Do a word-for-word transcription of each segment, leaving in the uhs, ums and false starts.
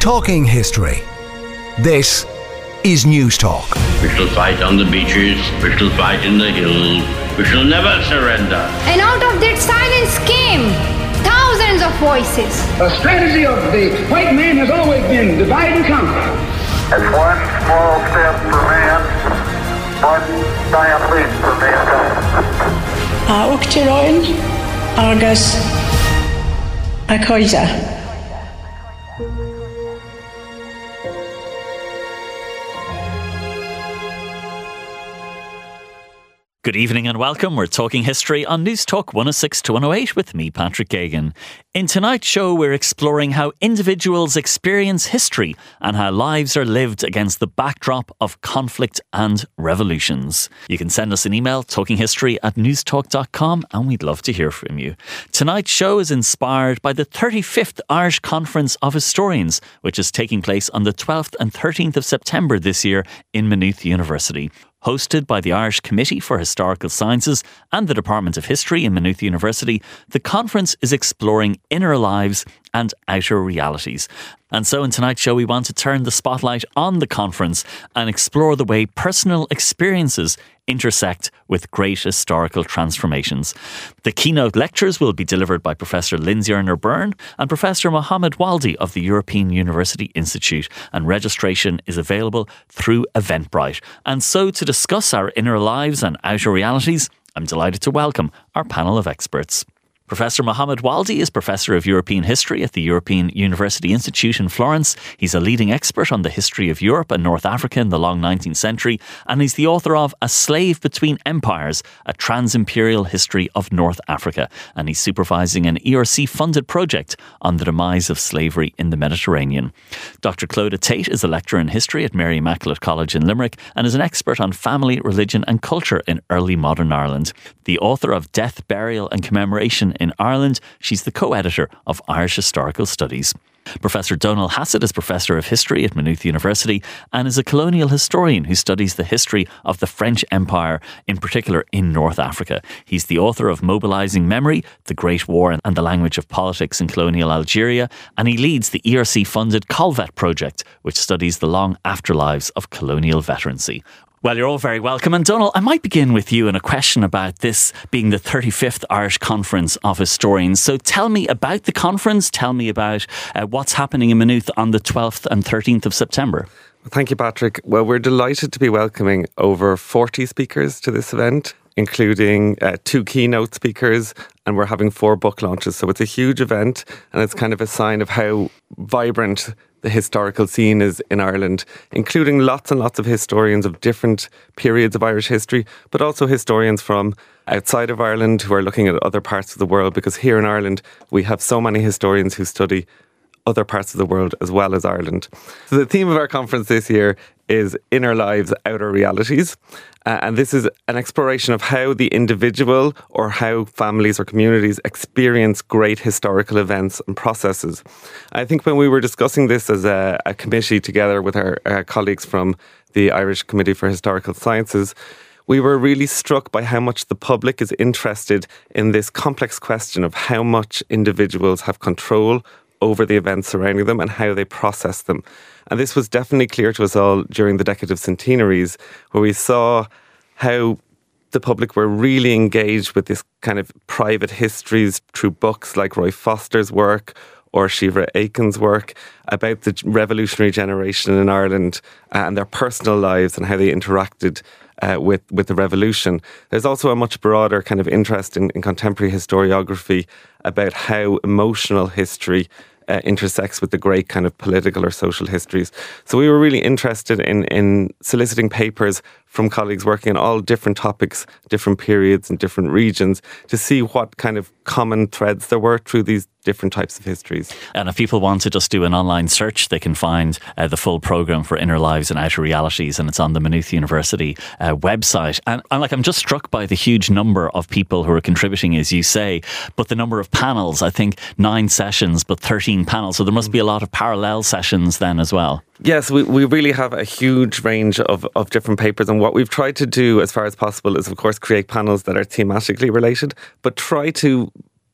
Talking history. This is News Talk. We shall fight on the beaches, we shall fight in the hills, we shall never surrender. And out of that silence came thousands of voices. The strategy of the white man has always been divide and conquer. It's one small step for man, one giant leap for mankind. A Uachtaráin agus a Coisa. Good evening and welcome. We're talking history on News Talk one oh six to one oh eight with me, Patrick Gagan. In tonight's show, we're exploring how individuals experience history and how lives are lived against the backdrop of conflict and revolutions. You can send us an email, talkinghistory at newstalk dot com, and we'd love to hear from you. Tonight's show is inspired by the thirty-fifth Irish Conference of Historians, which is taking place on the twelfth and thirteenth of September this year in Maynooth University. Hosted by the Irish Committee for Historical Sciences and the Department of History in Maynooth University, the conference is exploring inner lives and outer realities. And so in tonight's show, we want to turn the spotlight on the conference and explore the way personal experiences intersect with great historical transformations. The keynote lectures will be delivered by Professor Lindsay Erner-Byrne and Professor Mohammed Waldi of the European University Institute, and registration is available through Eventbrite. And so to discuss our inner lives and outer realities, I'm delighted to welcome our panel of experts. Professor Mohammed Waldi is Professor of European History at the European University Institute in Florence. He's a leading expert on the history of Europe and North Africa in the long nineteenth century, and he's the author of A Slave Between Empires, A Trans-Imperial History of North Africa, and he's supervising an E R C-funded project on the demise of slavery in the Mediterranean. Doctor Clodagh Tate is a lecturer in history at Mary Immaculate College in Limerick and is an expert on family, religion and culture in early modern Ireland. The author of Death, Burial and Commemoration in Ireland, she's the co-editor of Irish Historical Studies. Professor Donal Hassett is Professor of History at Maynooth University and is a colonial historian who studies the history of the French Empire, in particular in North Africa. He's the author of Mobilising Memory, The Great War and the Language of Politics in Colonial Algeria, and he leads the E R C-funded Colvet project, which studies the long afterlives of colonial veterancy. Well, you're all very welcome. And Donal, I might begin with you in a question about this being the thirty-fifth Irish Conference of Historians. So tell me about the conference. Tell me about uh, what's happening in Maynooth on the twelfth and thirteenth of September. Thank you, Patrick. Well, we're delighted to be welcoming over forty speakers to this event, including uh, two keynote speakers, and we're having four book launches. So it's a huge event, and it's kind of a sign of how vibrant the historical scene is in Ireland, including lots and lots of historians of different periods of Irish history, but also historians from outside of Ireland who are looking at other parts of the world, because here in Ireland we have so many historians who study other parts of the world as well as Ireland. So the theme of our conference this year is Inner Lives, Outer Realities. Uh, and this is an exploration of how the individual or how families or communities experience great historical events and processes. I think when we were discussing this as a, a committee together with our, our colleagues from the Irish Committee for Historical Sciences, we were really struck by how much the public is interested in this complex question of how much individuals have control over the events surrounding them and how they process them. And this was definitely clear to us all during the Decade of Centenaries, where we saw how the public were really engaged with this kind of private histories through books like Roy Foster's work or Shivra Aiken's work about the revolutionary generation in Ireland and their personal lives and how they interacted Uh, with, with the revolution. There's also a much broader kind of interest in, in contemporary historiography about how emotional history uh, intersects with the great kind of political or social histories. So we were really interested in, in soliciting papers from colleagues working on all different topics, different periods and different regions, to see what kind of common threads there were through these different types of histories. And if people want to just do an online search, they can find uh, the full programme for Inner Lives and Outer Realities, and it's on the Maynooth University uh, website. And, and like, I'm just struck by the huge number of people who are contributing, as you say, but the number of panels, I think nine sessions, but thirteen panels. So there must be a lot of parallel sessions then as well. Yes, we, we really have a huge range of, of different papers, and what we've tried to do as far as possible is, of course, create panels that are thematically related, but try to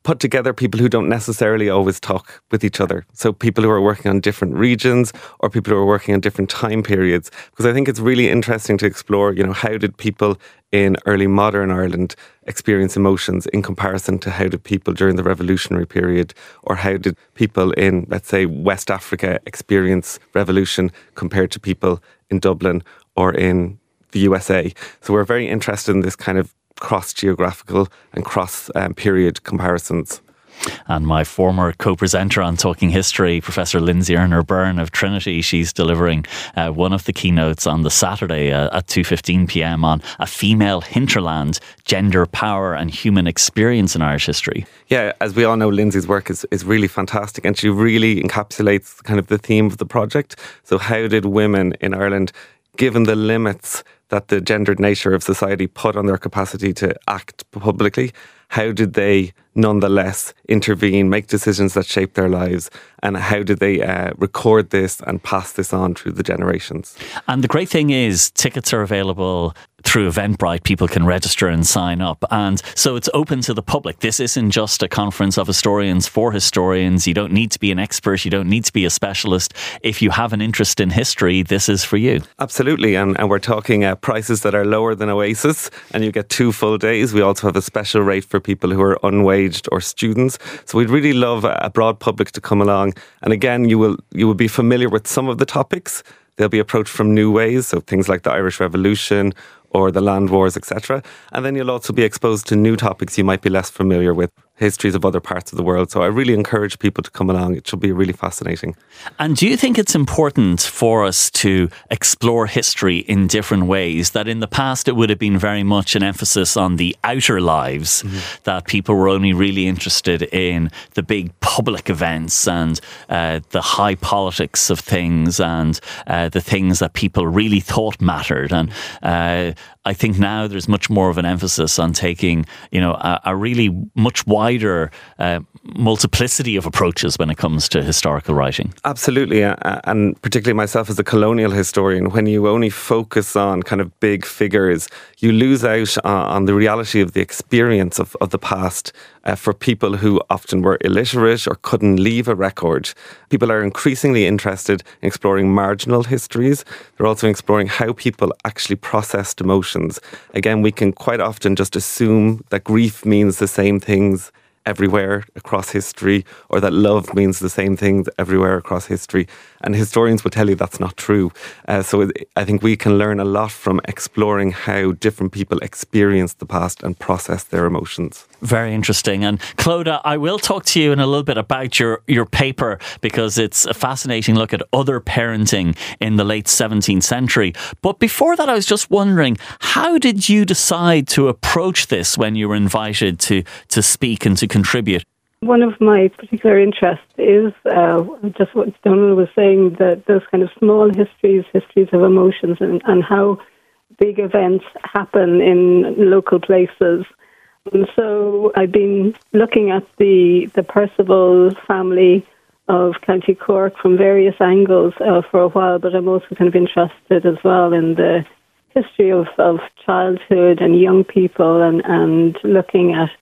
put together people who don't necessarily always talk with each other. So people who are working on different regions or people who are working on different time periods. Because I think it's really interesting to explore, you know, how did people in early modern Ireland experience emotions in comparison to how did people during the revolutionary period, or how did people in, let's say, West Africa experience revolution compared to people in Dublin or in the U S A. So we're very interested in this kind of cross-geographical and cross-period um, comparisons. And my former co-presenter on Talking History, Professor Lindsay Erner-Byrne of Trinity, she's delivering uh, one of the keynotes on the Saturday uh, at two fifteen p.m. on a female hinterland, gender, power and human experience in Irish history. Yeah, as we all know, Lindsay's work is, is really fantastic, and she really encapsulates kind of the theme of the project. So how did women in Ireland, given the limits that the gendered nature of society put on their capacity to act publicly, how did they nonetheless intervene, make decisions that shaped their lives, and how did they uh, record this and pass this on through the generations? And the great thing is tickets are available through Eventbrite. People can register and sign up, and so it's open to the public. This isn't just a conference of historians for historians. You don't need to be an expert, you don't need to be a specialist. If you have an interest in history, this is for you. Absolutely, and, and we're talking uh, prices that are lower than Oasis, and you get two full days. We also have a special rate for people who are unwaged or students. So we'd really love a broad public to come along. And again, you will you will be familiar with some of the topics. They'll be approached from new ways, so things like the Irish Revolution or the land wars, et cetera. And then you'll also be exposed to new topics you might be less familiar with, histories of other parts of the world. So I really encourage people to come along. It should be really fascinating. And do you think it's important for us to explore history in different ways? That in the past it would have been very much an emphasis on the outer lives, mm-hmm. that people were only really interested in the big public events and uh, the high politics of things and uh, the things that people really thought mattered. And uh, I think now there's much more of an emphasis on taking, you know, a, a really much wider uh, multiplicity of approaches when it comes to historical writing. Absolutely, uh, and particularly myself as a colonial historian, when you only focus on kind of big figures, you lose out uh, on the reality of the experience of, of the past uh, for people who often were illiterate or couldn't leave a record. People are increasingly interested in exploring marginal histories. They're also exploring how people actually processed emotions. Again, we can quite often just assume that grief means the same things everywhere across history, or that love means the same things everywhere across history. And historians would tell you that's not true. Uh, so it, I think we can learn a lot from exploring how different people experience the past and process their emotions. Very interesting. And Clodagh, I will talk to you in a little bit about your, your paper, because it's a fascinating look at other parenting in the late seventeenth century. But before that, I was just wondering, how did you decide to approach this when you were invited to, to speak and to contribute? One of my particular interests is uh, just what Donald was saying, that those kind of small histories, histories of emotions, and, and how big events happen in local places. And so I've been looking at the, the Percival family of County Cork from various angles uh, for a while, but I'm also kind of interested as well in the history of, of childhood and young people, and, and looking at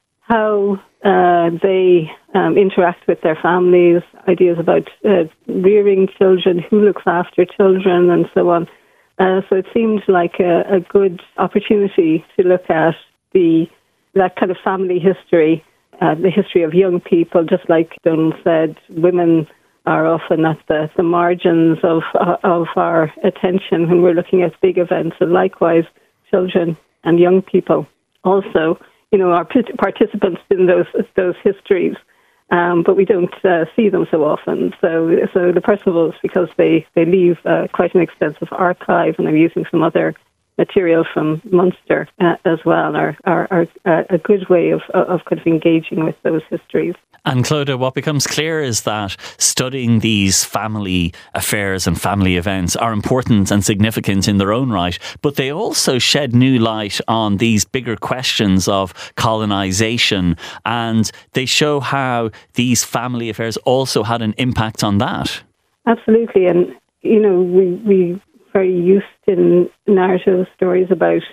how uh, they um, interact with their families, ideas about uh, rearing children, who looks after children, and so on. Uh, so it seemed like a, a good opportunity to look at the that kind of family history, uh, the history of young people. Just like Donald said, women are often at the, the margins of uh, of our attention when we're looking at big events, and likewise, children and young people also, you know, are participants in those those histories, um, but we don't uh, see them so often. So, so the Percivals, because they they leave uh, quite an extensive archive, and I'm using some other material from Munster uh, as well, are, are are a good way of of kind of engaging with those histories. And Clodagh, what becomes clear is that studying these family affairs and family events are important and significant in their own right, but they also shed new light on these bigger questions of colonisation, and they show how these family affairs also had an impact on that. Absolutely, and you know, we we very used in narrative stories about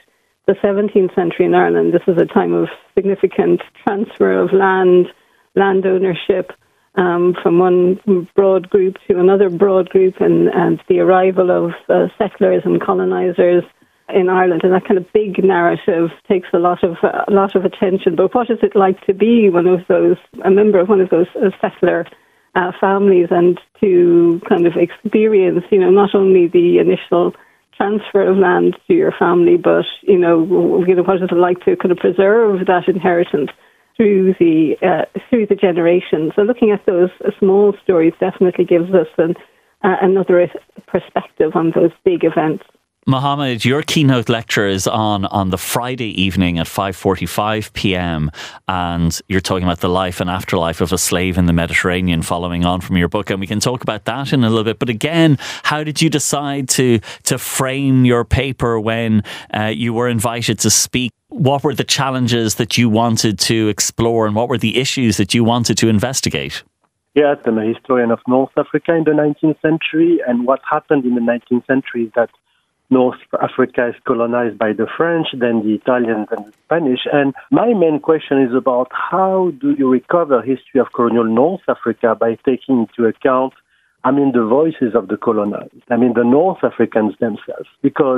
the seventeenth century in Ireland, this is a time of significant transfer of land, land ownership, um, from one broad group to another broad group, and, and the arrival of uh, settlers and colonisers in Ireland, and that kind of big narrative takes a lot of uh, a lot of attention. But what is it like to be one of those, a member of one of those uh, settler uh, families, and to kind of experience, you know, not only the initial transfer of land to your family, but you know, you know, what is it like to kind of preserve that inheritance through the uh, through the generations? So looking at those uh, small stories definitely gives us an, uh, another perspective on those big events. Mohammed, your keynote lecture is on on the Friday evening at five forty-five p.m. and you're talking about the life and afterlife of a slave in the Mediterranean, following on from your book, and we can talk about that in a little bit. But again, how did you decide to to frame your paper when uh, you were invited to speak? What were the challenges that you wanted to explore, and what were the issues that you wanted to investigate? Yes, I'm a historian of North Africa in the nineteenth century, and what happened in the nineteenth century is that North Africa is colonized by the French, then the Italians and the Spanish. And my main question is about how do you recover history of colonial North Africa by taking into account, I mean, the voices of the colonized, I mean, the North Africans themselves. Because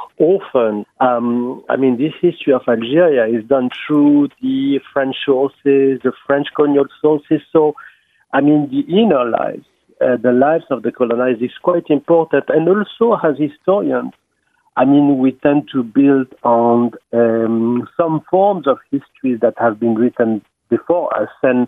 often, um, I mean, this history of Algeria is done through the French sources, the French colonial sources. So, I mean, the inner lives, Uh, the lives of the colonized is quite important. And also, as historians, I mean, we tend to build on um, some forms of history that have been written before us. And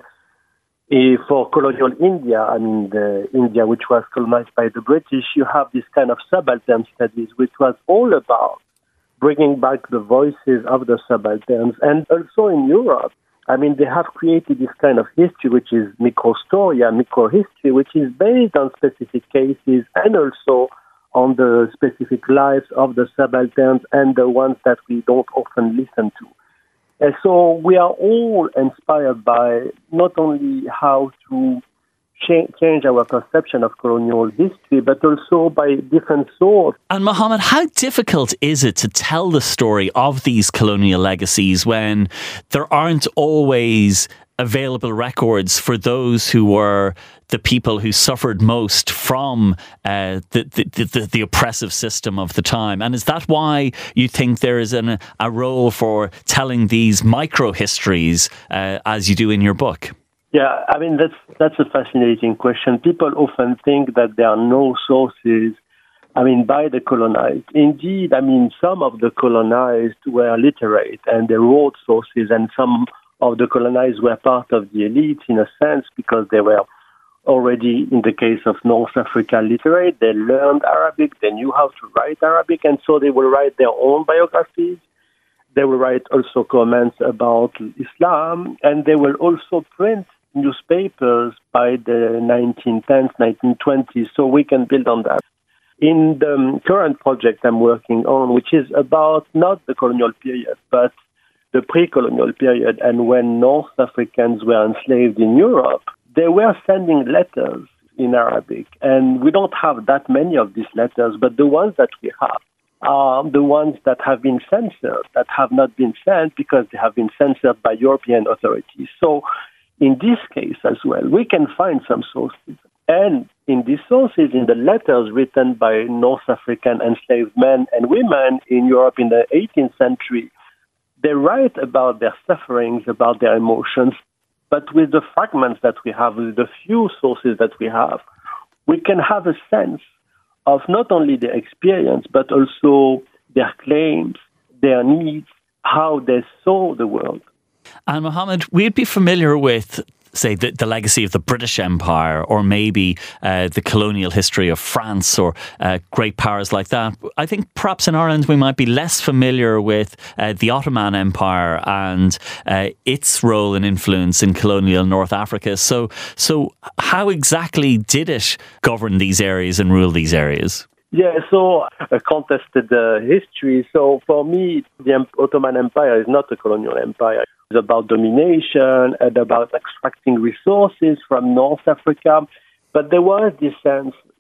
uh, for colonial India, I mean, the India which was colonized by the British, you have this kind of subaltern studies, which was all about bringing back the voices of the subalterns. And also in Europe, I mean, they have created this kind of history, which is microstoria, microhistory, which is based on specific cases and also on the specific lives of the subalterns and the ones that we don't often listen to. And so we are all inspired by not only how to cha- change our perception of colonial history, but also by different sources. And Mohammed, how difficult is it to tell the story of these colonial legacies when there aren't always available records for those who were the people who suffered most from uh, the, the, the, the oppressive system of the time? And is that why you think there is an, a role for telling these micro-histories uh, as you do in your book? Yeah, I mean, that's that's a fascinating question. People often think that there are no sources, I mean, by the colonized. Indeed, I mean, some of the colonized were literate and they wrote sources, and some of the colonized were part of the elite in a sense because they were already, in the case of North Africa, literate. They learned Arabic, they knew how to write Arabic, and so they will write their own biographies. They will write also comments about Islam, and they will also print newspapers by the nineteen tens, nineteen twenties, so we can build on that. In the current project I'm working on, which is about not the colonial period, but the pre-colonial period, and when North Africans were enslaved in Europe, they were sending letters in Arabic, and we don't have that many of these letters, but the ones that we have are the ones that have been censored, that have not been sent because they have been censored by European authorities. So in this case as well, we can find some sources. And in these sources, in the letters written by North African enslaved men and women in Europe in the eighteenth century, they write about their sufferings, about their emotions. But with the fragments that we have, with the few sources that we have, we can have a sense of not only their experience, but also their claims, their needs, how they saw the world. And Mohammed, we'd be familiar with, say, the, the legacy of the British Empire, or maybe uh, the colonial history of France, or uh, great powers like that. I think perhaps in Ireland we might be less familiar with uh, the Ottoman Empire and uh, its role and influence in colonial North Africa. So, so how exactly did it govern these areas and rule these areas? Yeah, so a contested uh, history. So for me, the Ottoman Empire is not a colonial empire. It's about domination and about extracting resources from North Africa. But there was this sense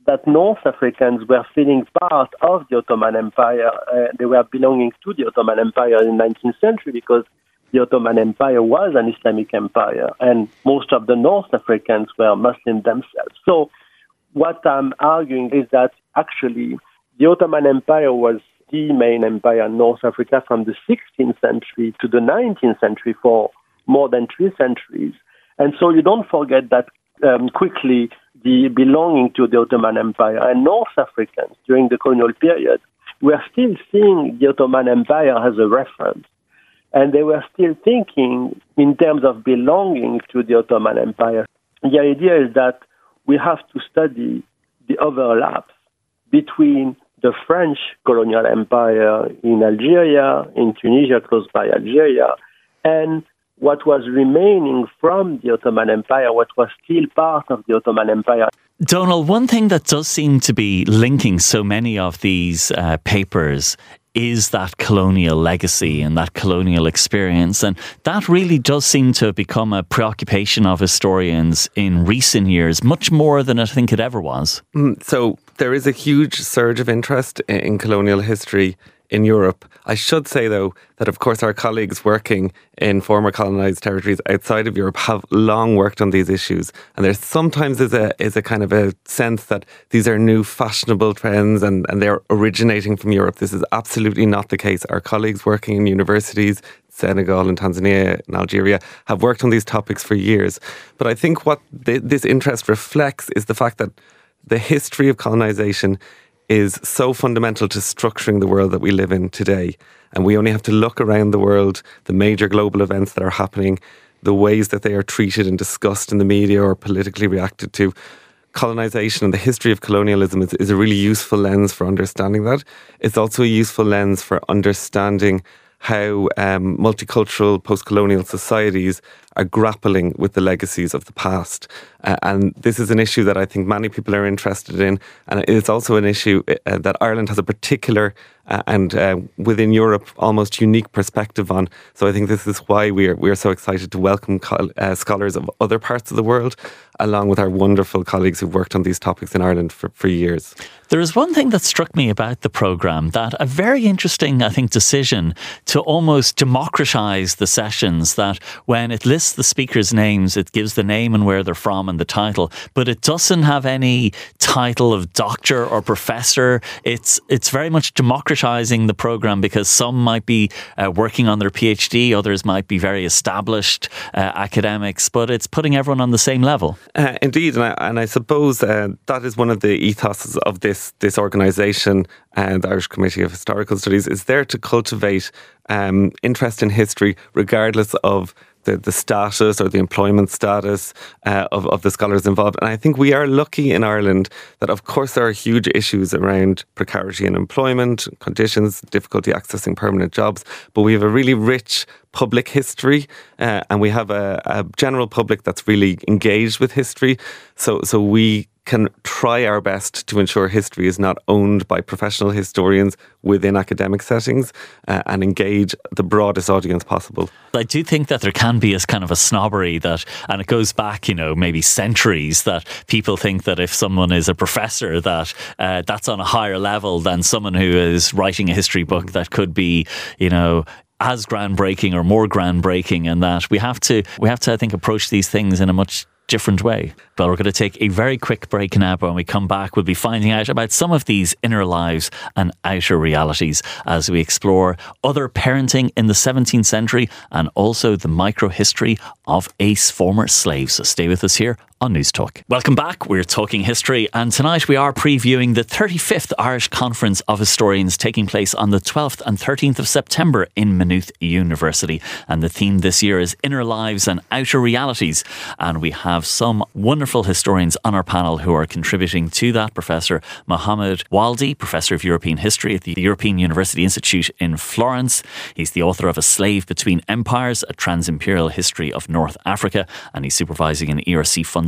that North Africans were feeling part of the Ottoman Empire. Uh, they were belonging to the Ottoman Empire in the nineteenth century because the Ottoman Empire was an Islamic empire, and most of the North Africans were Muslim themselves. So what I'm arguing is that actually the Ottoman Empire was the main empire in North Africa from the sixteenth century to the nineteenth century for more than three centuries. And so you don't forget that um, quickly the belonging to the Ottoman Empire and North Africans during the colonial period were still seeing the Ottoman Empire as a reference. And they were still thinking in terms of belonging to the Ottoman Empire. The idea is that we have to study the overlaps between the French colonial empire in Algeria, in Tunisia, close by Algeria, and what was remaining from the Ottoman Empire, what was still part of the Ottoman Empire. Donal, one thing that does seem to be linking so many of these uh, papers is that colonial legacy and that colonial experience. And that really does seem to have become a preoccupation of historians in recent years, much more than I think it ever was. Mm, so there is a huge surge of interest in colonial history in Europe. I should say, though, that of course our colleagues working in former colonised territories outside of Europe have long worked on these issues. And there sometimes is a is a kind of a sense that these are new fashionable trends and, and they're originating from Europe. This is absolutely not the case. Our colleagues working in universities, Senegal and Tanzania and Algeria, have worked on these topics for years. But I think what th- this interest reflects is the fact that the history of colonisation is so fundamental to structuring the world that we live in today. And we only have to look around the world, the major global events that are happening, the ways that they are treated and discussed in the media or politically reacted to. Colonisation and the history of colonialism is, is a really useful lens for understanding that. It's also a useful lens for understanding how um, multicultural post-colonial societies are grappling with the legacies of the past. Uh, and this is an issue that I think many people are interested in. And it's also an issue uh, that Ireland has a particular uh, and uh, within Europe almost unique perspective on. So I think this is why we are, we are so excited to welcome co- uh, scholars of other parts of the world, along with our wonderful colleagues who've worked on these topics in Ireland for, for years. There is one thing that struck me about the programme, that a very interesting, I think, decision to almost democratise the sessions, that when it lists the speakers' names, it gives the name and where they're from and the title, but it doesn't have any title of doctor or professor. It's it's very much democratising the programme because some might be uh, working on their PhD, others might be very established uh, academics, but it's putting everyone on the same level. Uh, indeed, and I, and I suppose uh, that is one of the ethos of this this organisation and the Irish Committee of Historical Studies, is there to cultivate um, interest in history regardless of the, the status or the employment status uh, of, of the scholars involved. And I think we are lucky in Ireland that, of course, there are huge issues around precarity in employment, conditions, difficulty accessing permanent jobs, but we have a really rich public history uh, and we have a, a general public that's really engaged with history. So, so we can try our best to ensure history is not owned by professional historians within academic settings uh, and engage the broadest audience possible. I do think that there can be a kind of a snobbery that, and it goes back, you know, maybe centuries, that people think that if someone is a professor, that uh, that's on a higher level than someone who is writing a history book that could be, you know, as groundbreaking or more groundbreaking, and that we have to, we have to, I think, approach these things in a much different way. But we're going to take a very quick break now. When we come back, we'll be finding out about some of these inner lives and outer realities as we explore other parenting in the seventeenth century and also the micro-history of ace former slaves. So stay with us here on News Talk. Welcome back. We're talking history, and tonight we are previewing the thirty-fifth Irish Conference of Historians taking place on the twelfth and thirteenth of September in Maynooth University. And the theme this year is Inner Lives and Outer Realities. And we have some wonderful historians on our panel who are contributing to that. Professor Mohammed Waldi, Professor of European History at the European University Institute in Florence. He's the author of A Slave Between Empires, A Trans-Imperial History of North Africa, and he's supervising an E R C funded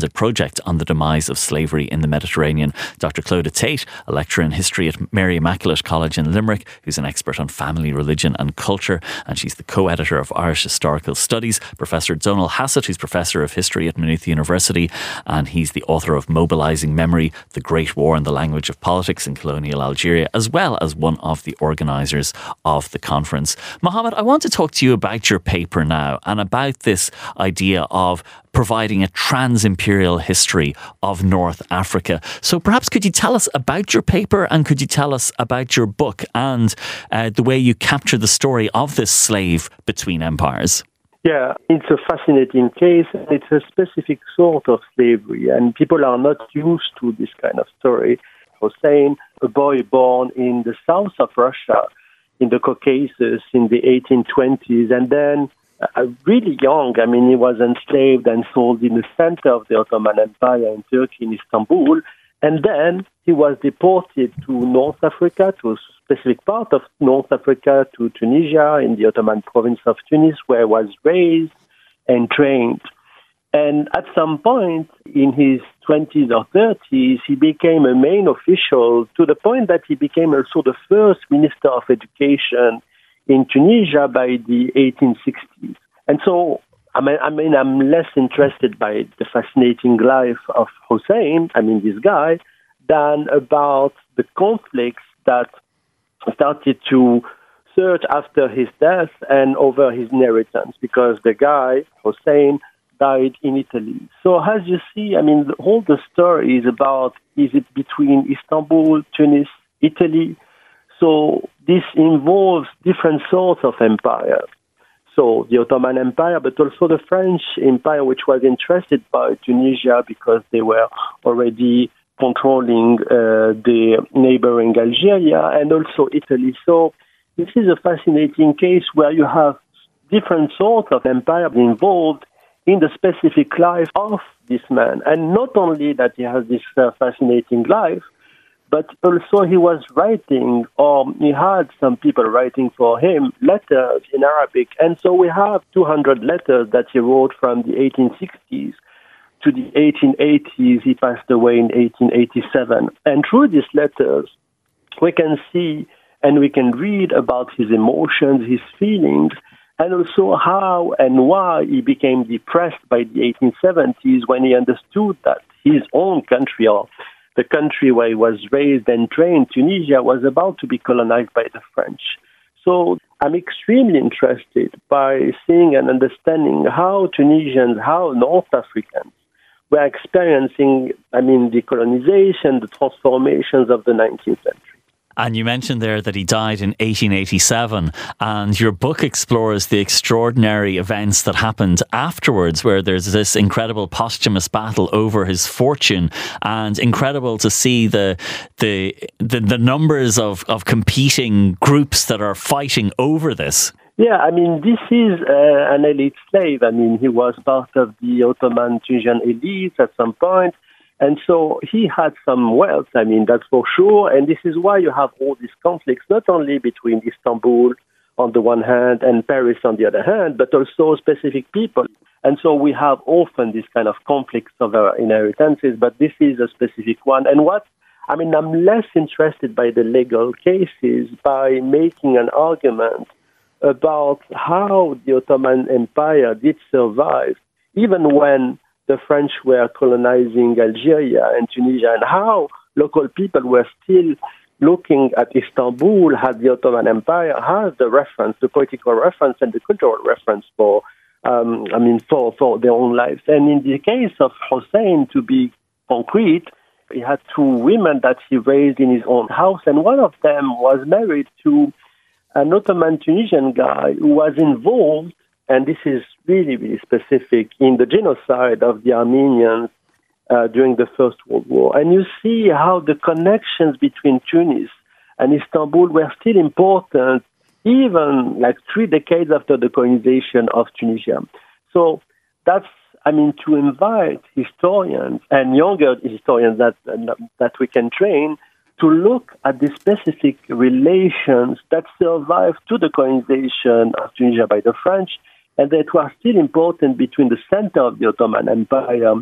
funded project on the demise of slavery in the Mediterranean. Doctor Clodagh Tate, a lecturer in history at Mary Immaculate College in Limerick, who's an expert on family, religion and culture, and she's the co-editor of Irish Historical Studies. Professor Donal Hassett, who's Professor of History at Maynooth University, and he's the author of Mobilising Memory, The Great War and the Language of Politics in Colonial Algeria, as well as one of the organisers of the conference. Mohammed, I want to talk to you about your paper now and about this idea of providing a trans-imperial history of North Africa. So perhaps could you tell us about your paper, and could you tell us about your book and uh, the way you capture the story of this slave between empires? Yeah, it's a fascinating case. It's a specific sort of slavery, and people are not used to this kind of story. Hossein, a boy born in the south of Russia, in the Caucasus in the eighteen twenties, and then uh, really young. I mean, he was enslaved and sold in the center of the Ottoman Empire in Turkey, in Istanbul, and then he was deported to North Africa, to a specific part of North Africa, to Tunisia, in the Ottoman province of Tunis, where he was raised and trained. And at some point in his twenties or thirties, he became a main official, to the point that he became also the first minister of education in Tunisia by the eighteen sixties. And so, I mean, I mean, I'm less interested by the fascinating life of Hossein, I mean, this guy, than about the conflicts that started to surge after his death and over his inheritance, because the guy, Hossein, died in Italy. So as you see, I mean, the, all the story is about, is it between Istanbul, Tunis, Italy? So this involves different sorts of empires. So the Ottoman Empire, but also the French Empire, which was interested by Tunisia because they were already controlling uh, the neighboring Algeria, and also Italy. So this is a fascinating case where you have different sorts of empires involved in the specific life of this man. And not only that he has this uh, fascinating life, but also he was writing, or he had some people writing for him, letters in Arabic. And so we have two hundred letters that he wrote from the eighteen sixties to the eighteen eighties. He passed away in eighteen eighty-seven. And through these letters, we can see and we can read about his emotions, his feelings, and also how and why he became depressed by the eighteen seventies when he understood that his own country, or the country where he was raised and trained, Tunisia, was about to be colonized by the French. So I'm extremely interested by seeing and understanding how Tunisians, how North Africans were experiencing, I mean, the colonization, the transformations of the nineteenth century. And you mentioned there that he died in eighteen eighty-seven, and your book explores the extraordinary events that happened afterwards, where there's this incredible posthumous battle over his fortune, and incredible to see the the the, the numbers of, of competing groups that are fighting over this. Yeah, I mean, this is uh, an elite slave. I mean, he was part of the Ottoman Tunisian elite at some point. And so he had some wealth, I mean, that's for sure. And this is why you have all these conflicts, not only between Istanbul on the one hand and Paris on the other hand, but also specific people. And so we have often this kind of conflicts over inheritances, but this is a specific one. And what, I mean, I'm less interested by the legal cases, by making an argument about how the Ottoman Empire did survive, even when the French were colonizing Algeria and Tunisia, and how local people were still looking at Istanbul as the Ottoman Empire as the reference, the political reference and the cultural reference for, um, I mean, for, for their own lives. And in the case of Hossein, to be concrete, he had two women that he raised in his own house, and one of them was married to an Ottoman Tunisian guy who was involved, and this is really, really specific, in the genocide of the Armenians uh, during the First World War. And you see how the connections between Tunis and Istanbul were still important, even like three decades after the colonization of Tunisia. So that's, I mean, to invite historians and younger historians that that we can train to look at the specific relations that survived to the colonization of Tunisia by the French, and that were still important between the center of the Ottoman Empire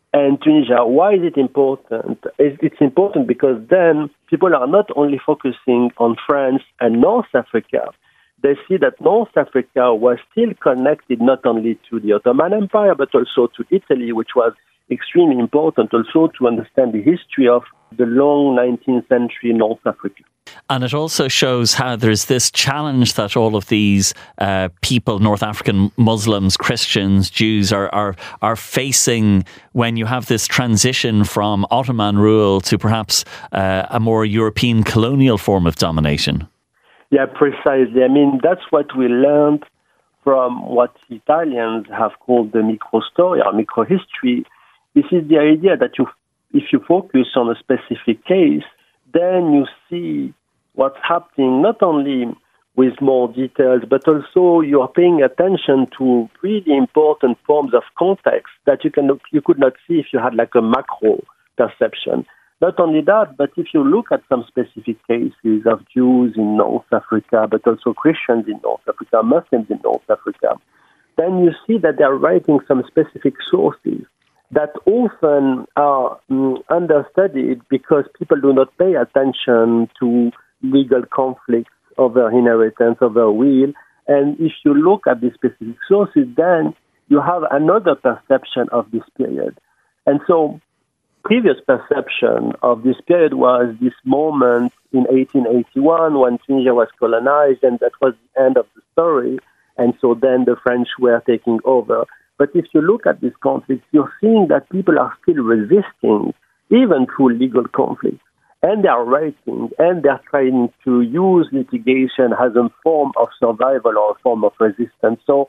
and Tunisia. Why is it important? It's important because then people are not only focusing on France and North Africa. They see that North Africa was still connected not only to the Ottoman Empire, but also to Italy, which was extremely important also to understand the history of the long nineteenth century North Africa. And it also shows how there's this challenge that all of these uh, people, North African Muslims, Christians, Jews, are, are are facing when you have this transition from Ottoman rule to perhaps uh, a more European colonial form of domination. Yeah, precisely. I mean, that's what we learned from what Italians have called the micro-story or micro-history. This is the idea that you, if you focus on a specific case, then you see what's happening not only with more details, but also you are paying attention to really important forms of context that you can you could not see if you had like a macro perception. Not only that, but if you look at some specific cases of Jews in North Africa, but also Christians in North Africa, Muslims in North Africa, then you see that they are writing some specific sources that often are um, understudied because people do not pay attention to legal conflicts over inheritance, over will. And if you look at the specific sources, then you have another perception of this period. And so previous perception of this period was this moment in eighteen eighty-one when Tunisia was colonized, and that was the end of the story. And so then the French were taking over. But if you look at this conflict, you're seeing that people are still resisting, even through legal conflicts. And they are writing, and they're trying to use litigation as a form of survival or a form of resistance. So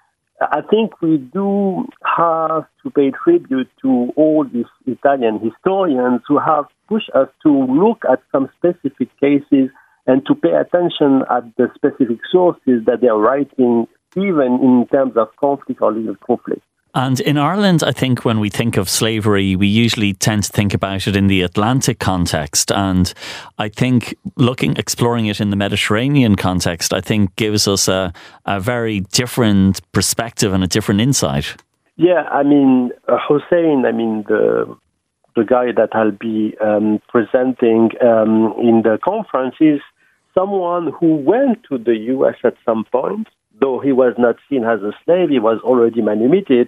I think we do have to pay tribute to all these Italian historians who have pushed us to look at some specific cases and to pay attention at the specific sources that they are writing, even in terms of conflict or legal conflict. And in Ireland, I think when we think of slavery, we usually tend to think about it in the Atlantic context. And I think looking, exploring it in the Mediterranean context, I think gives us a, a very different perspective and a different insight. Yeah, I mean, uh, Hossein, I mean, the the guy that I'll be um, presenting um, in the conference is someone who went to the U S at some point. Though he was not seen as a slave, he was already manumitted.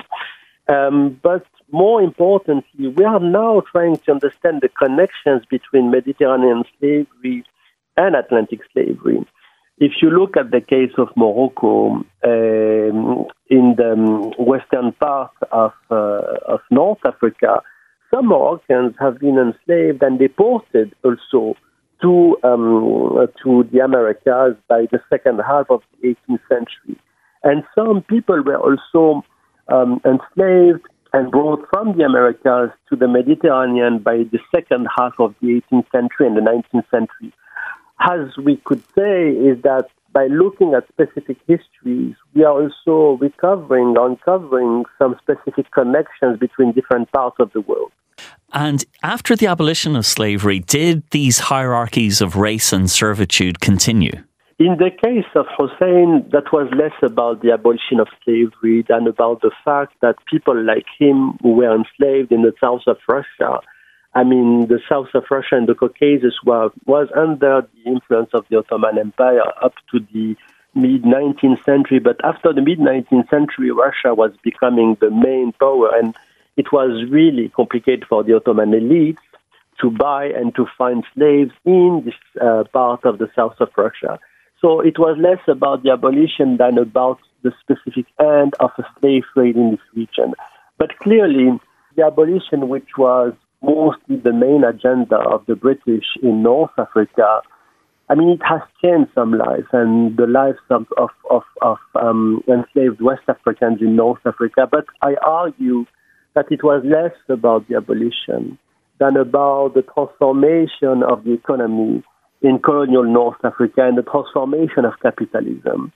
Um, but more importantly, we are now trying to understand the connections between Mediterranean slavery and Atlantic slavery. If you look at the case of Morocco, um, in the western part of, uh, of North Africa, some Moroccans have been enslaved and deported also to um, to the Americas by the second half of the eighteenth century. And some people were also um, enslaved and brought from the Americas to the Mediterranean by the second half of the eighteenth century and the nineteenth century. As we could say, is that by looking at specific histories, we are also recovering, uncovering some specific connections between different parts of the world. And after the abolition of slavery, did these hierarchies of race and servitude continue? In the case of Hossein, that was less about the abolition of slavery than about the fact that people like him who were enslaved in the south of Russia, I mean, the south of Russia and the Caucasus were, was under the influence of the Ottoman Empire up to the mid-nineteenth century. But after the mid-nineteenth century, Russia was becoming the main power, and it was really complicated for the Ottoman elites to buy and to find slaves in this uh, part of the south of Russia. So it was less about the abolition than about the specific end of a slave trade in this region. But clearly, the abolition, which was mostly the main agenda of the British in North Africa, I mean, it has changed some lives, and the lives of, of, of, of um, enslaved West Africans in North Africa. But I argue that it was less about the abolition than about the transformation of the economy in colonial North Africa and the transformation of capitalism.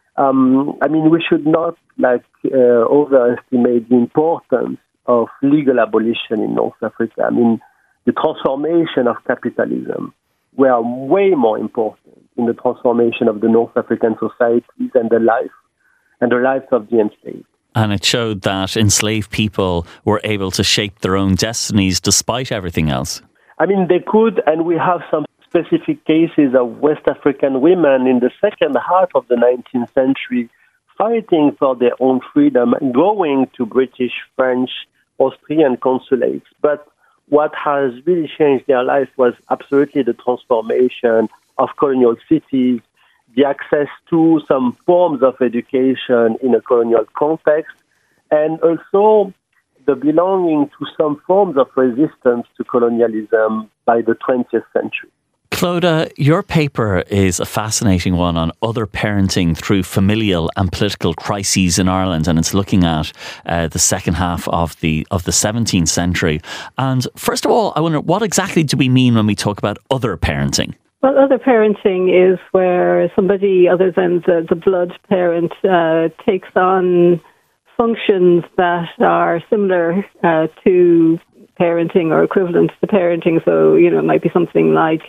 Um, I mean, we should not like uh, overestimate the importance of legal abolition in North Africa. I mean, the transformation of capitalism were way more important in the transformation of the North African societies and the life and the lives of the enslaved. And it showed that enslaved people were able to shape their own destinies despite everything else. I mean, they could, and we have some specific cases of West African women in the second half of the nineteenth century fighting for their own freedom and going to British, French, Austrian consulates. But what has really changed their life was absolutely the transformation of colonial cities, the access to some forms of education in a colonial context, and also the belonging to some forms of resistance to colonialism by the twentieth century. Clodagh, your paper is a fascinating one on other parenting through familial and political crises in Ireland, and it's looking at uh, the second half of the of the seventeenth century. And first of all, I wonder, what exactly do we mean when we talk about other parenting? Well, other parenting is where somebody other than the, the blood parent uh, takes on functions that are similar uh, to parenting or equivalent to parenting. So, you know, it might be something like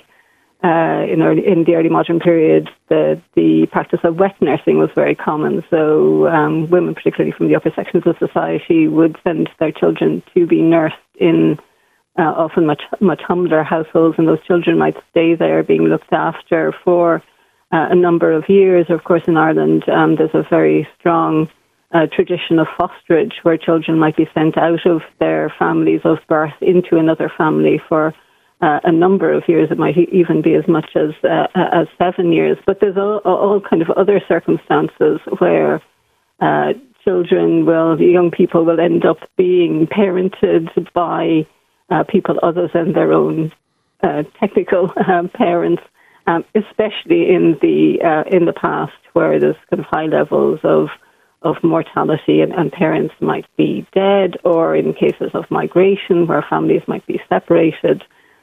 uh, in, early, in the early modern period, the, the practice of wet nursing was very common. So um, women, particularly from the upper sections of society, would send their children to be nursed in Uh, often much much humbler households, and those children might stay there being looked after for uh, a number of years. Of course, in Ireland, um, there's a very strong uh, tradition of fosterage, where children might be sent out of their families of birth into another family for uh, a number of years. It might even be as much as uh, as seven years. But there's all, all kind of other circumstances where uh, children will, young people will end up being parented by Uh, people other than their own uh, technical uh, parents, um, especially in the uh, in the past, where there's kind of high levels of of mortality, and, and parents might be dead, or in cases of migration, where families might be separated.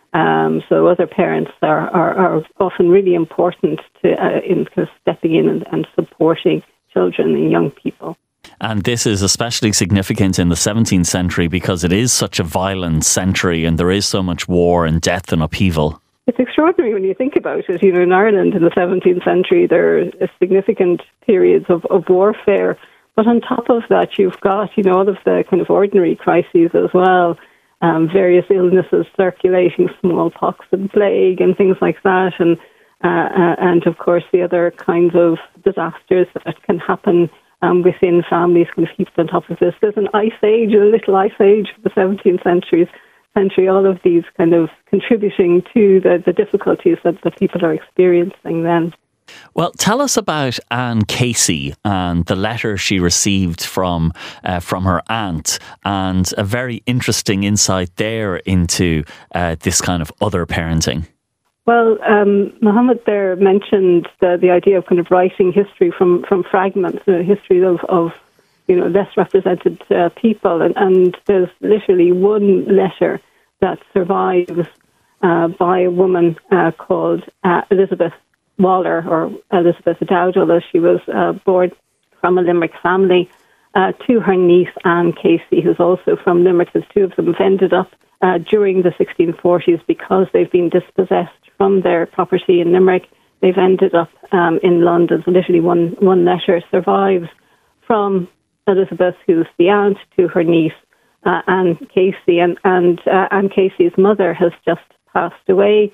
Um, so other parents are, are, are often really important to uh, in kind of stepping in and, and supporting children and young people. And this is especially significant in the seventeenth century because it is such a violent century and there is so much war and death and upheaval. It's extraordinary when you think about it. You know, in Ireland in the seventeenth century, there are significant periods of, of warfare. But on top of that, you've got, you know, all of the kind of ordinary crises as well. Um, various illnesses circulating, smallpox and plague and things like that. And, uh, uh, and of course, the other kinds of disasters that can happen Um, within families kind of heaped on top of this. There's an ice age, a little ice age of the seventeenth century, century, all of these kind of contributing to the, the difficulties that, that people are experiencing then. Well, tell us about Anne Casey and the letter she received from uh, from her aunt, and a very interesting insight there into uh, this kind of other parenting. Well, um, Mohammed there mentioned the, the idea of kind of writing history from, from fragments, the history of, of you know less represented uh, people, and, and there's literally one letter that survives uh, by a woman uh, called uh, Elizabeth Waller, or Elizabeth Dowdall, as she was uh, born from a Limerick family, uh, to her niece Anne Casey, who's also from Limerick. The two of them have ended up uh, during the sixteen forties, because they've been dispossessed from their property in Limerick. They've ended up um, in London. So literally one, one letter survives from Elizabeth, who's the aunt, to her niece, uh, Anne Casey. And, and uh, Anne Casey's mother has just passed away.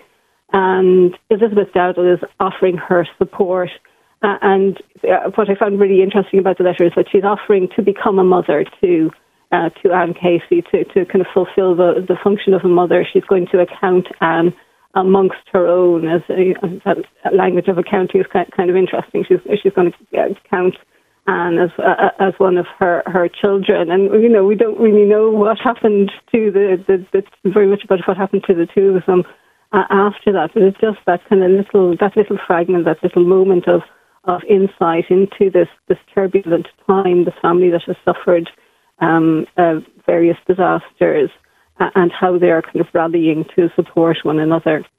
And Elizabeth Dowdall is offering her support. Uh, and uh, what I found really interesting about the letter is that she's offering to become a mother to uh, to Anne Casey, to, to kind of fulfill the, the function of a mother. She's going to account Anne amongst her own, as a, that language of accounting is kind of interesting. She's she's going to count Anne as uh, as one of her, her children, and you know we don't really know what happened to the, the, the very much about what happened to the two of them uh, after that. But it's just that kind of little that little fragment, that little moment of, of insight into this this turbulent time, the family that has suffered um, uh, various disasters, and how they are kind of rallying to support one another.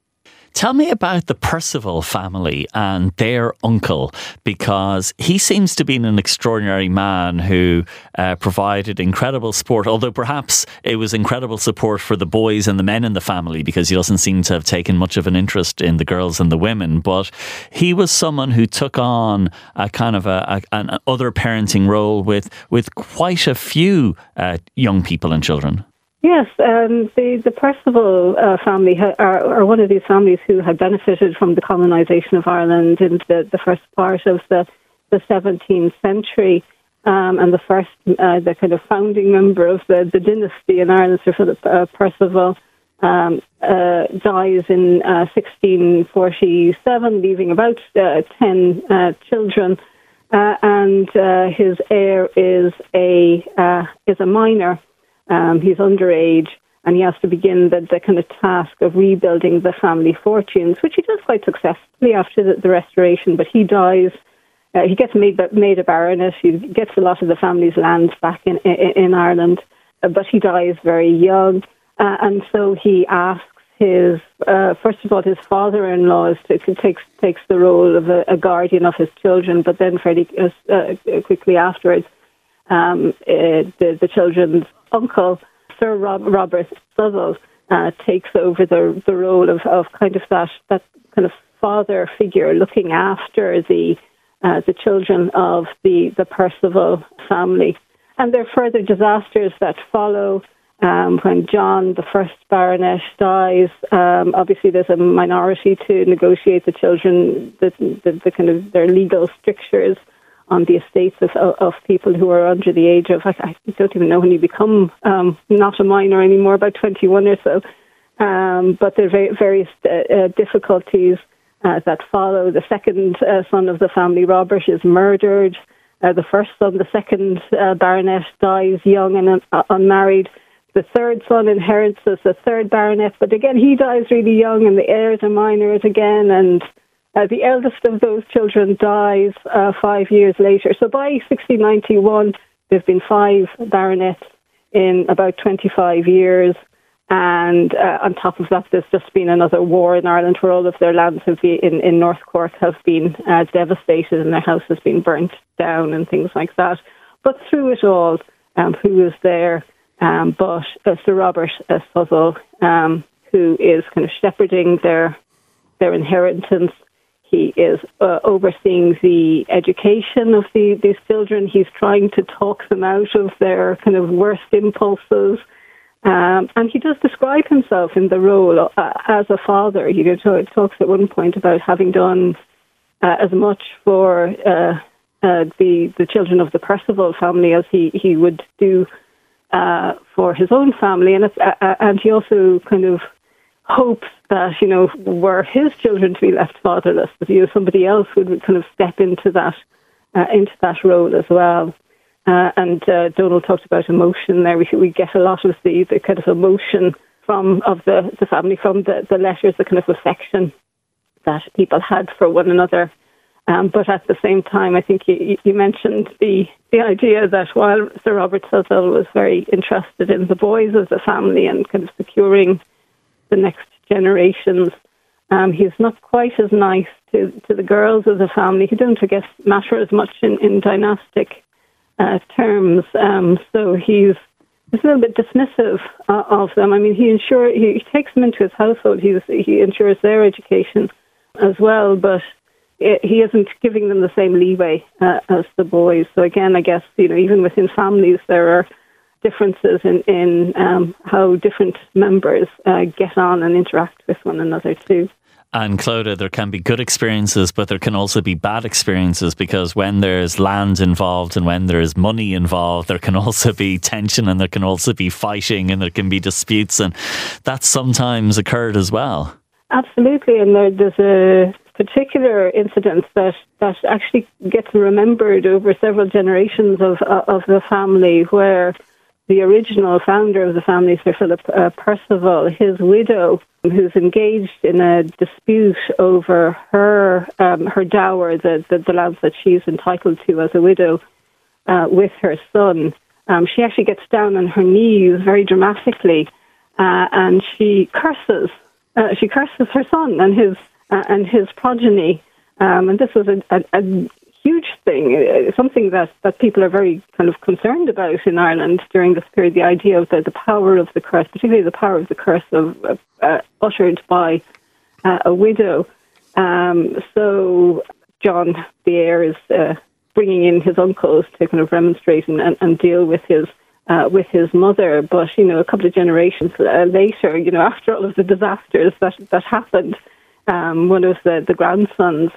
Tell me about the Percival family and their uncle, because he seems to be an extraordinary man who uh, provided incredible support, although perhaps it was incredible support for the boys and the men in the family, because he doesn't seem to have taken much of an interest in the girls and the women. But he was someone who took on a kind of a, a, an other parenting role with, with quite a few uh, young people and children. Yes, um, the, the Percival uh, family ha- are, are one of these families who had benefited from the colonisation of Ireland in the, the first part of the, the seventeenth century, um, and the first, uh, the kind of founding member of the, the dynasty in Ireland, Sir Philip uh, Percival, um, uh, dies in uh, sixteen forty-seven, leaving about uh, ten uh, children, uh, and uh, his heir is a uh, is a minor. Um, he's underage, and he has to begin the, the kind of task of rebuilding the family fortunes, which he does quite successfully after the, the restoration. But he dies. Uh, he gets made made a baronet. He gets a lot of the family's lands back in in, in Ireland, uh, but he dies very young, uh, and so he asks his uh, first of all his father-in-law is to, takes takes the role of a, a guardian of his children, but then fairly uh, uh, quickly afterwards, um, uh, the the children's uncle, Sir Rob- Robert Southall, uh, takes over the the role of, of kind of that that kind of father figure looking after the uh, the children of the, the Percival family. And there are further disasters that follow. Um, when John, the first baronet, dies, um, obviously there's a minority to negotiate the children, the, the, the kind of their legal strictures on the estates of, of, of people who are under the age of, I, I don't even know when you become um, not a minor anymore, about twenty-one or so. Um, but there are various uh, uh, difficulties uh, that follow. The second uh, son of the family, Robert, is murdered. Uh, the first son, the second uh, baronet, dies young and un- unmarried. The third son inherits as the third baronet, but again, he dies really young, and the heirs are minors again, and Uh, the eldest of those children dies uh, five years later. So by sixteen ninety-one, there have been five baronets in about twenty-five years. And uh, on top of that, there's just been another war in Ireland where all of their lands have been, in, in North Cork have been uh, devastated and their house has been burnt down and things like that. But through it all, um, who was there? Um, but uh, Sir Robert uh, Southall, um, who is kind of shepherding their their inheritance. He is uh, overseeing the education of the, these children. He's trying to talk them out of their kind of worst impulses. Um, and he does describe himself in the role uh, as a father. He talks at one point about having done uh, as much for uh, uh, the the children of the Percival family as he, he would do uh, for his own family. And, it's, uh, and he also kind of hopes that, you know, were his children to be left fatherless, that, you know, somebody else would kind of step into that uh, into that role as well. Uh, and uh, Donald talked about emotion there. We we get a lot of the, the kind of emotion from of the, the family, from the, the letters, the kind of affection that people had for one another. Um, but at the same time, I think you, you mentioned the, the idea that while Sir Robert Southall was very interested in the boys of the family and kind of securing the next generations, um, he's not quite as nice to, to the girls of the family, who don't, I guess, matter as much in, in dynastic uh, terms. Um, so he's, he's a little bit dismissive uh, of them. I mean, he ensure he, he takes them into his household. He's, he ensures their education as well, but it, he isn't giving them the same leeway uh, as the boys. So again, I guess, you know, even within families, there are differences in, in um, how different members uh, get on and interact with one another too. And Clodagh, there can be good experiences, but there can also be bad experiences, because when there's land involved and when there's money involved, there can also be tension and there can also be fighting and there can be disputes, and that's sometimes occurred as well. Absolutely, and there, there's a particular incident that, that actually gets remembered over several generations of uh, of the family, where the original founder of the family, Sir Philip uh, Percival, his widow, who's engaged in a dispute over her um, her dower, the, the, the lands that she's entitled to as a widow, uh, with her son. Um, she actually gets down on her knees very dramatically, uh, and she curses uh, she curses her son and his uh, and his progeny. Um, and this was a, a, a huge thing, uh, something that, that people are very kind of concerned about in Ireland during this period, the idea of the, the power of the curse, particularly the power of the curse of uh, uh, uttered by uh, a widow. Um, so John, the heir, is uh, bringing in his uncles to kind of remonstrate and, and, and deal with his uh, with his mother. But, you know, a couple of generations uh, later, you know, after all of the disasters that, that happened, um, one of the, the grandsons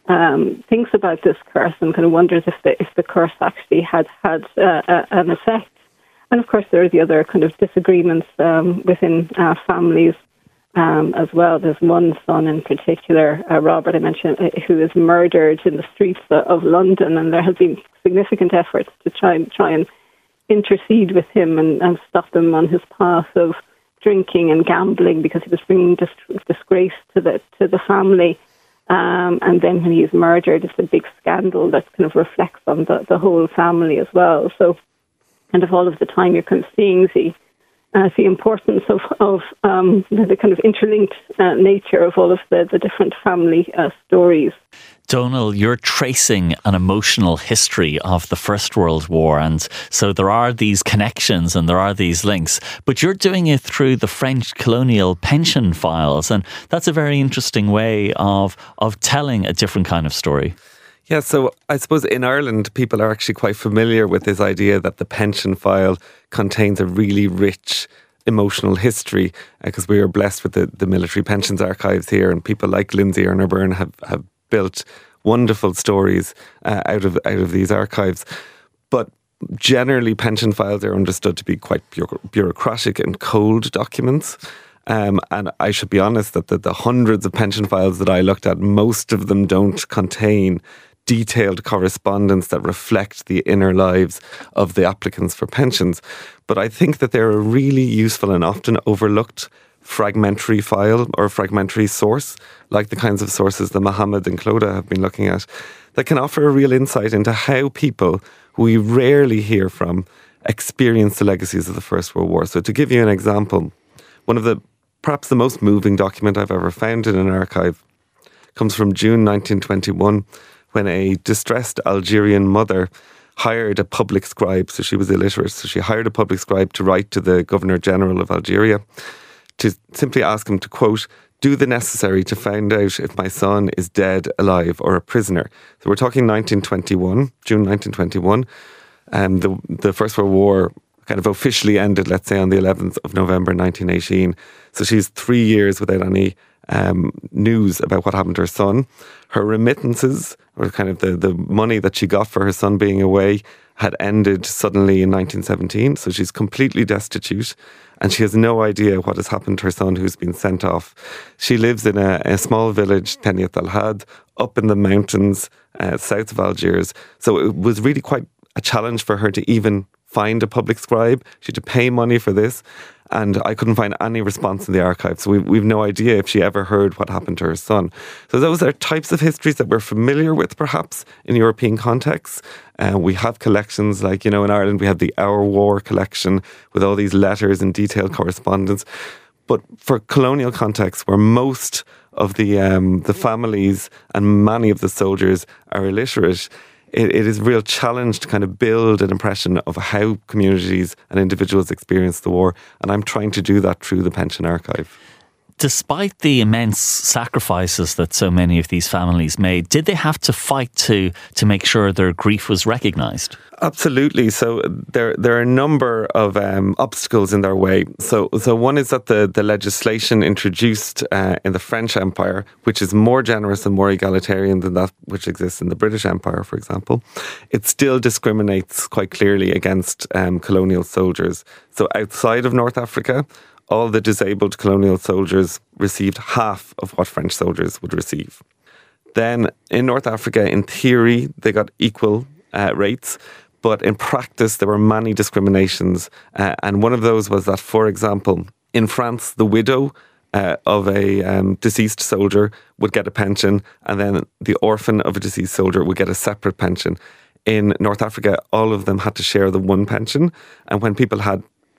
Um, thinks about this curse and kind of wonders if the if the curse actually had had uh, uh, an effect. And of course, there are the other kind of disagreements um, within uh, families um, as well. There's one son in particular, uh, Robert, I mentioned, uh, who is murdered in the streets of London, and there have been significant efforts to try and try and intercede with him and, and stop him on his path of drinking and gambling, because he was bringing dis- disgrace to the to the family. Um, and then when he's murdered, it's a big scandal that kind of reflects on the, the whole family as well. So, kind of all of the time you're kind of seeing the uh, the importance of, of um, the, the kind of interlinked uh, nature of all of the, the different family uh, stories. Donal, you're tracing an emotional history of the First World War, and so there are these connections and there are these links, but you're doing it through the French colonial pension files, and that's a very interesting way of of telling a different kind of story. Yeah, so I suppose in Ireland, people are actually quite familiar with this idea that the pension file contains a really rich emotional history, because uh, we are blessed with the, the military pensions archives here, and people like Lindsay Erner Byrne have, have built wonderful stories uh, out of out of these archives. But generally, pension files are understood to be quite bureau- bureaucratic and cold documents. Um, and I should be honest that the, the hundreds of pension files that I looked at, most of them don't contain detailed correspondence that reflect the inner lives of the applicants for pensions. But I think that they're a really useful and often overlooked fragmentary file or fragmentary source, like the kinds of sources that Mohammed and Clodagh have been looking at, that can offer a real insight into how people who we rarely hear from experience the legacies of the First World War. So to give you an example, one of the perhaps the most moving document I've ever found in an archive comes from June nineteen twenty-one, when a distressed Algerian mother hired a public scribe. So she was illiterate, so she hired a public scribe to write to the Governor-General of Algeria to simply ask him to, quote, do the necessary to find out if my son is dead, alive, or a prisoner. So we're talking nineteen twenty-one, June nineteen twenty-one. Um, the, the First World War kind of officially ended, let's say, on the eleventh of November nineteen eighteen. So she's three years without any um, news about what happened to her son. Her remittances, or kind of the, the money that she got for her son being away, had ended suddenly in nineteen seventeen. So she's completely destitute, and she has no idea what has happened to her son who's been sent off. She lives in a, a small village, Teniat al-Had, up in the mountains uh, south of Algiers. So it was really quite a challenge for her to even find a public scribe. She had to pay money for this, and I couldn't find any response in the archive. So we, we've no idea if she ever heard what happened to her son. So those are types of histories that we're familiar with, perhaps, in European contexts. Uh, we have collections like, you know, in Ireland, we have the Our War collection with all these letters and detailed correspondence. But for colonial contexts, where most of the um, the families and many of the soldiers are illiterate, It, it is a real challenge to kind of build an impression of how communities and individuals experience the war. And I'm trying to do that through the pension archive. Despite the immense sacrifices that so many of these families made, did they have to fight to to make sure their grief was recognised? Absolutely. So there there are a number of um, obstacles in their way. So so one is that the, the legislation introduced uh, in the French Empire, which is more generous and more egalitarian than that which exists in the British Empire, for example, it still discriminates quite clearly against um, colonial soldiers. So outside of North Africa, all the disabled colonial soldiers received half of what French soldiers would receive. Then in North Africa, in theory, they got equal uh, rates, but in practice, there were many discriminations. Uh, and one of those was that, for example, in France, the widow uh, of a um, deceased soldier would get a pension, and then the orphan of a deceased soldier would get a separate pension. In North Africa, all of them had to share the one pension. And when people had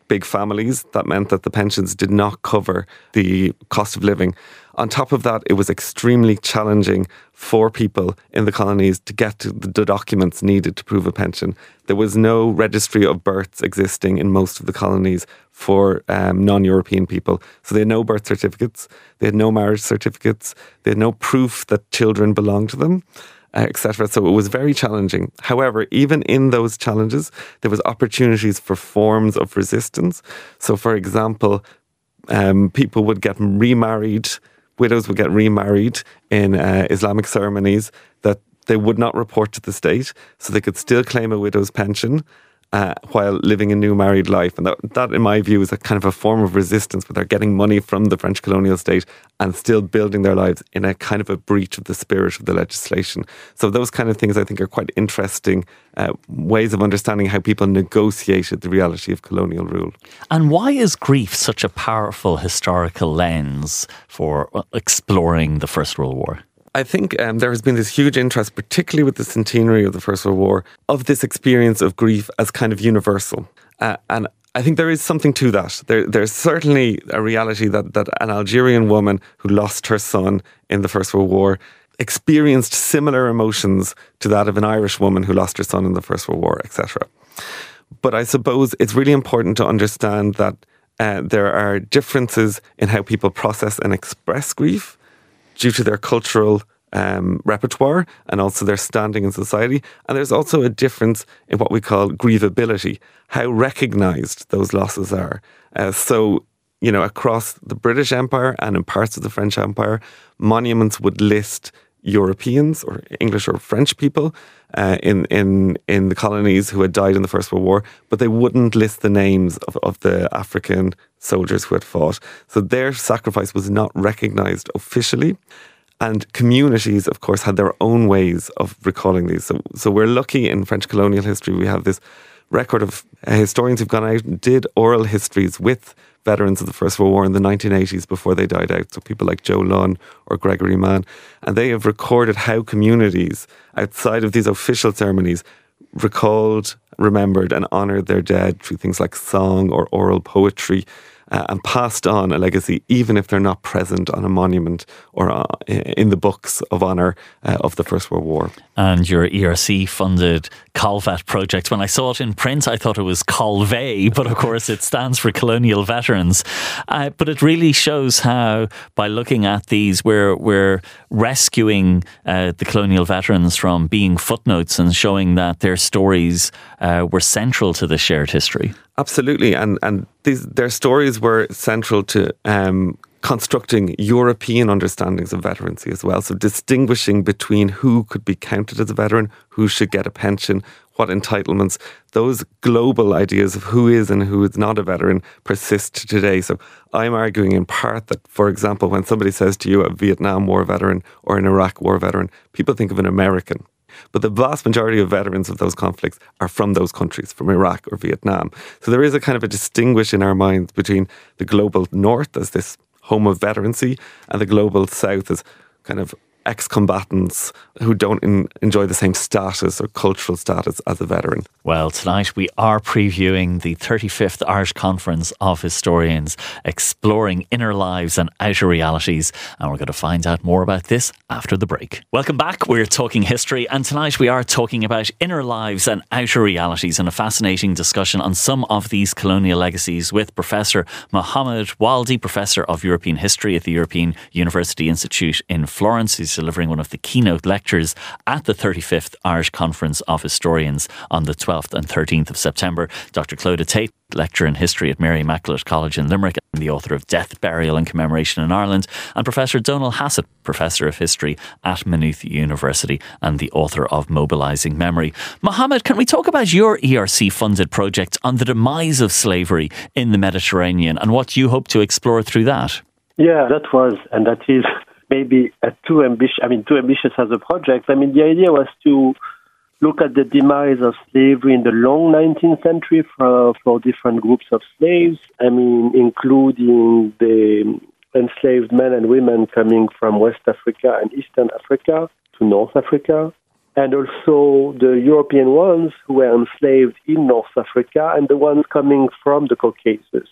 big families. That meant that the pensions did not cover the cost of living. On top of that, it was extremely challenging for people in the colonies to get to the documents needed to prove a pension. There was no registry of births existing in most of the colonies for um, non-European people. So they had no birth certificates, they had no marriage certificates, they had no proof that children belonged to them, uh, et cetera. So it was very challenging. However, even in those challenges, there was opportunities for forms of resistance. So for example, um, people would get remarried, widows would get remarried in uh, Islamic ceremonies that they would not report to the state, so they could still claim a widow's pension uh, while living a new married life. And that, that, in my view, is a kind of a form of resistance where they're getting money from the French colonial state and still building their lives in a kind of a breach of the spirit of the legislation. So those kind of things, I think, are quite interesting uh, ways of understanding how people negotiated the reality of colonial rule. And why is grief such a powerful historical lens for exploring the First World War? I think um, there has been this huge interest, particularly with the centenary of the First World War, of this experience of grief as kind of universal. Uh, and I think there is something to that. There, there's certainly a reality that, that an Algerian woman who lost her son in the First World War experienced similar emotions to that of an Irish woman who lost her son in the First World War, et cetera. But I suppose it's really important to understand that uh, there are differences in how people process and express grief due to their cultural um, repertoire and also their standing in society. And there's also a difference in what we call grievability, how recognised those losses are. Uh, so, you know, across the British Empire and in parts of the French Empire, monuments would list Europeans or English or French people uh, in, in, in the colonies who had died in the First World War, but they wouldn't list the names of, of the African soldiers who had fought. So their sacrifice was not recognised officially. And communities, of course, had their own ways of recalling these. So, so we're lucky in French colonial history, we have this record of uh, historians who've gone out and did oral histories with veterans of the First World War in the nineteen eighties before they died out. So people like Joe Lunn or Gregory Mann. And they have recorded how communities outside of these official ceremonies recalled, remembered and honoured their dead through things like song or oral poetry, uh, and passed on a legacy even if they're not present on a monument or uh, in the books of honour uh, of the First World War. And your E R C funded Colvet project, when I saw it in print I thought it was Colvet, but of course it stands for Colonial Veterans. Uh, but it really shows how by looking at these we're, we're rescuing uh, the colonial veterans from being footnotes and showing that their stories uh, were central to the shared history. Absolutely, and and these their stories were central to um, constructing European understandings of veterancy as well. So distinguishing between who could be counted as a veteran, who should get a pension, what entitlements, those global ideas of who is and who is not a veteran persist today. So I'm arguing in part that, for example, when somebody says to you a Vietnam War veteran or an Iraq War veteran, people think of an American. But the vast majority of veterans of those conflicts are from those countries, from Iraq or Vietnam. So there is a kind of a distinguish in our minds between the global north as this home of veterancy and the global south as kind of ex-combatants who don't in, enjoy the same status or cultural status as a veteran. Well, tonight we are previewing the thirty-fifth Irish Conference of Historians, exploring inner lives and outer realities, and we're going to find out more about this after the break. Welcome back. We're talking history, and tonight we are talking about inner lives and outer realities, and a fascinating discussion on some of these colonial legacies with Professor Mohammed Waldi, Professor of European History at the European University Institute in Florence. He's delivering one of the keynote lectures at the thirty-fifth Irish Conference of Historians on the twelfth and thirteenth of September. Doctor Clodagh Tate, lecturer in history at Mary Immaculate College in Limerick and the author of Death, Burial and Commemoration in Ireland, and Professor Donal Hassett, Professor of History at Maynooth University and the author of Mobilising Memory. Mohammed, can we talk about your E R C funded project on the demise of slavery in the Mediterranean and what you hope to explore through that? Yeah, that was and that is maybe a too ambitious, I mean, too ambitious as a project. I mean, the idea was to look at the demise of slavery in the long nineteenth century for, for different groups of slaves. I mean, including the enslaved men and women coming from West Africa and Eastern Africa to North Africa, and also the European ones who were enslaved in North Africa and the ones coming from the Caucasus.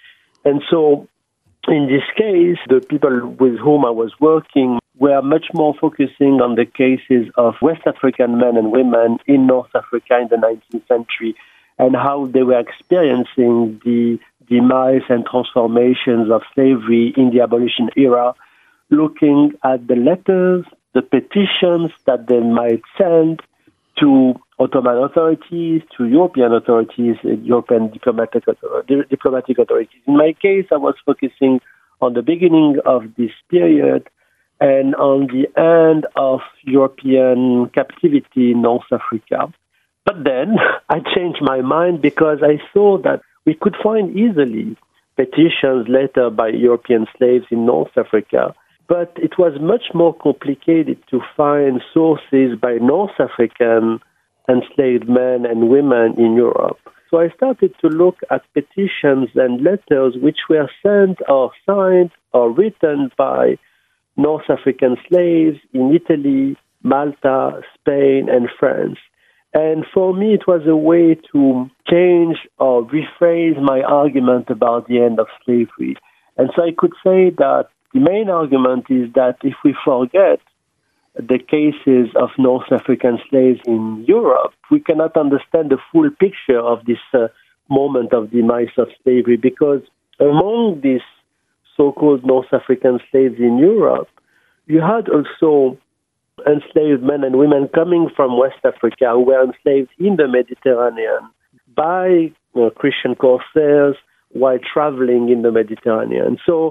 And so in this case, the people with whom I was working were much more focusing on the cases of West African men and women in North Africa in the nineteenth century and how they were experiencing the demise and transformations of slavery in the abolition era, looking at the letters, the petitions that they might send to Ottoman authorities, to European authorities, European diplomatic, diplomatic authorities. In my case, I was focusing on the beginning of this period and on the end of European captivity in North Africa. But then I changed my mind because I saw that we could find easily petitions later by European slaves in North Africa, but it was much more complicated to find sources by North African enslaved men and women in Europe. So I started to look at petitions and letters which were sent or signed or written by North African slaves in Italy, Malta, Spain, and France. And for me, it was a way to change or rephrase my argument about the end of slavery. And so I could say that the main argument is that if we forget the cases of North African slaves in Europe, we cannot understand the full picture of this uh, moment of demise of slavery, because among these so-called North African slaves in Europe, you had also enslaved men and women coming from West Africa who were enslaved in the Mediterranean by you know, Christian corsairs while traveling in the Mediterranean. So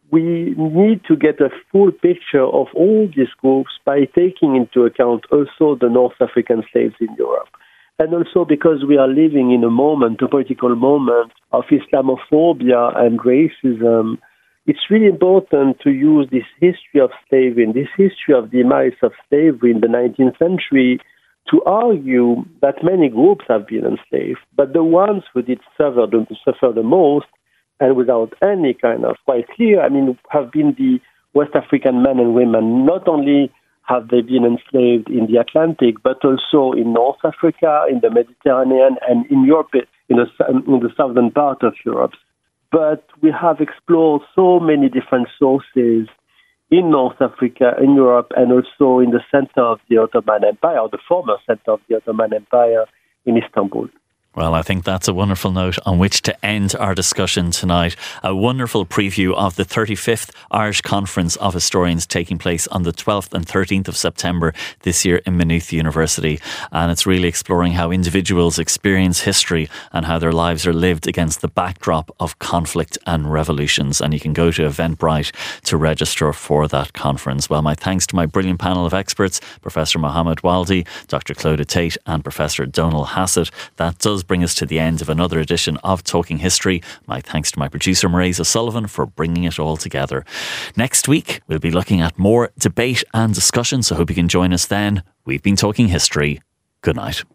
we need to get a full picture of all these groups by taking into account also the North African slaves in Europe. And also because we are living in a moment, a political moment of Islamophobia and racism, it's really important to use this history of slavery, this history of demise of slavery in the nineteenth century to argue that many groups have been enslaved, but the ones who did suffer the, suffer the most, and without any kind of quite clear, I mean, have been the West African men and women. Not only have they been enslaved in the Atlantic, but also in North Africa, in the Mediterranean, and in Europe, in the, in the southern part of Europe. But we have explored so many different sources in North Africa, in Europe, and also in the center of the Ottoman Empire, or the former center of the Ottoman Empire in Istanbul. Well, I think that's a wonderful note on which to end our discussion tonight. A wonderful preview of the thirty-fifth Irish Conference of Historians taking place on the twelfth and thirteenth of September this year in Maynooth University. And it's really exploring how individuals experience history and how their lives are lived against the backdrop of conflict and revolutions. And you can go to Eventbrite to register for that conference. Well, my thanks to my brilliant panel of experts, Professor Mohammed Waldy, Doctor Clodagh Tate and Professor Donal Hassett. That does bring us to the end of another edition of Talking History. My thanks to my producer Mairead O'Sullivan for bringing it all together. Next week we'll be looking at more debate and discussion, so hope you can join us then. We've been Talking History. Good night.